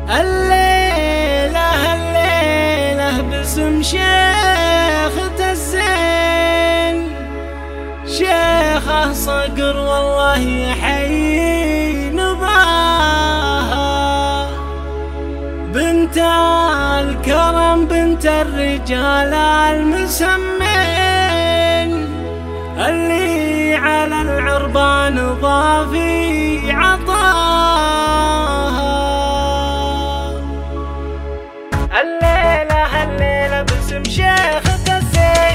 الليلة باسم شيخة الزين، شيخة صقر والله يحيي نباها، بنت الكرم بنت الرجال المسمين، اللي على العربان ضافي عطاها. الليلة باسم شيخة الزين،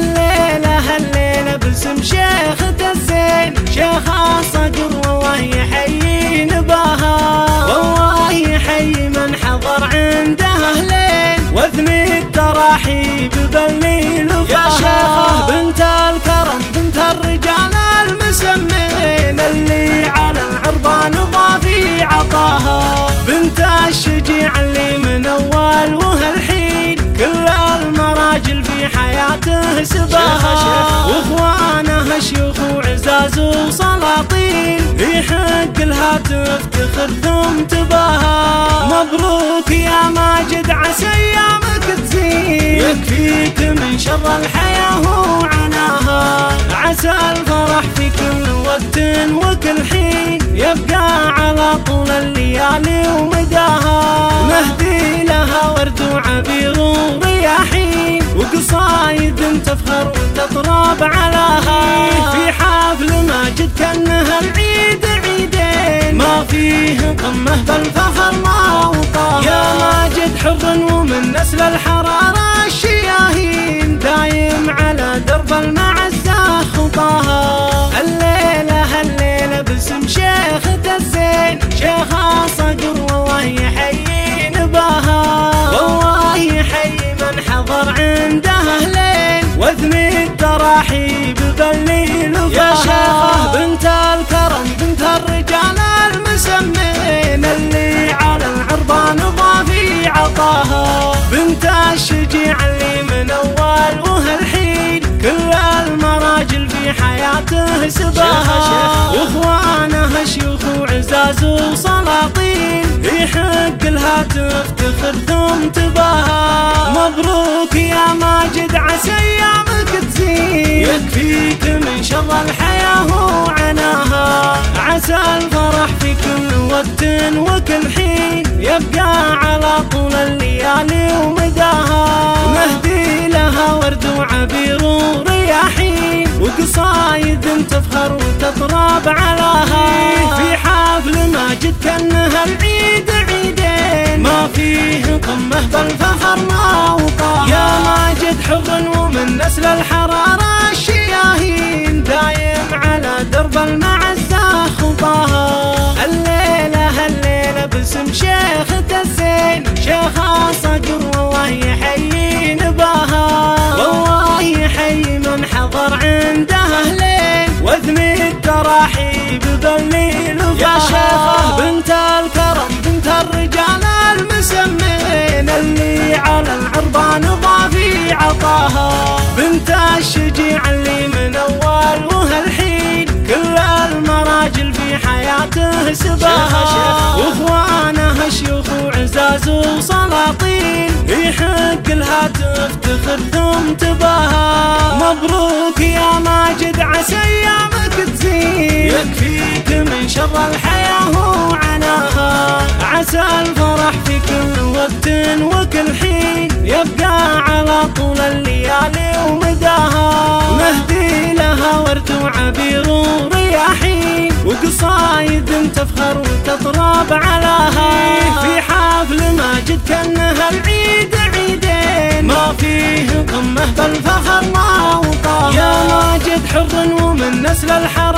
الليلة باسم شيخة الزين، شيخة صقر والله يحيي نباها، والله يحيي من حضر عندها لين، واثني التراحيب بالليل وفاها. يا شيخة بنت الكرم بنت الرجال المسمين، اللي على العربان ضافي عطاها، بنت الشجيع اللي من اول وهالحين كل المراجل في حياته سباها، واخوانها شيوخ وعزاز وسلاطين، يحق لها تفتخر ثم تباها. مبروك يا ماجد عسى ايامك تزين، يكفيك من شر الحياة وعناها، عسى الفرح في كل وقت وكل حين يبقى على طول الليالي ومداها. نهدي لها ورد وعبير ورياحين، وقصايد تفخر وتطرب علاها، في حفل ماجد كأنها العيد عيدين، ما فيه قمة بالفخر ما وطاها. يا ماجد حر ومن نسل الحرارة الشياهين، دايم على درب المعزة خطاها. الليلة باسم شيخة الزين، شيخة صقر والله يحيي نباها، والله يحيي من حضر عندها لين، واثني التراحيب بالليل وفاها. يا شيخة بنت الكرم بنت الرجال المسمين، اللي على العربان ضافي عطاها، بنت الشجيع اللي من اول وهالحين كل المراجل في حياته سباها، واخوانها شيوخ وعزاز وسلاطين، يحق لها تفتخر ثم تباها. مبروك يا ماجد عسى ايامك تزين، يكفيك من شر الحياة وعناها، عسى الفرح في كل وقت وكل حين يبقى على طول الليالي ومداها. نهدي لها ورد وعبير ورياحين، وقصايد تفخر وتطرب علاها، في حفل ماجد كأنها العيد عيدين، ما فيه قمة بالفخر ما وطاها. يا ماجد حر ومن نسل الحرارة الشياهين، دايم على درب المعزة خطاها. الليلة باسم شيخة الزين، شيخة صقر والله يحيي نباها، والله يحيي من حضر عندها لين، واثني التراحيب بالليل وفاها. يا شيخة بنت الكرم بنت الرجال المسمين، اللي على العربان ضافي عطاها، بنت الشجيع اللي من اول وهالحين كل المراجل في حياته سباها، واخوانها شيوخ وعزاز وسلاطين، يحق لها تفتخر ثم تباها. مبروك يا ماجد عسى ايامك تزين، يكفيك من شر الحياة وعناها، عسى الفرح في كل وقت وكل حين يبقى على طول الليالي ومداها. نهدي لها ورد وعبير ورياحين، وقصايد تفخر وتطرب علاها، في حفل ماجد كأنها العيد عيدين، ما فيه قمة بالفخر ما وطاها. يا ماجد حر ومن نسل الحرارة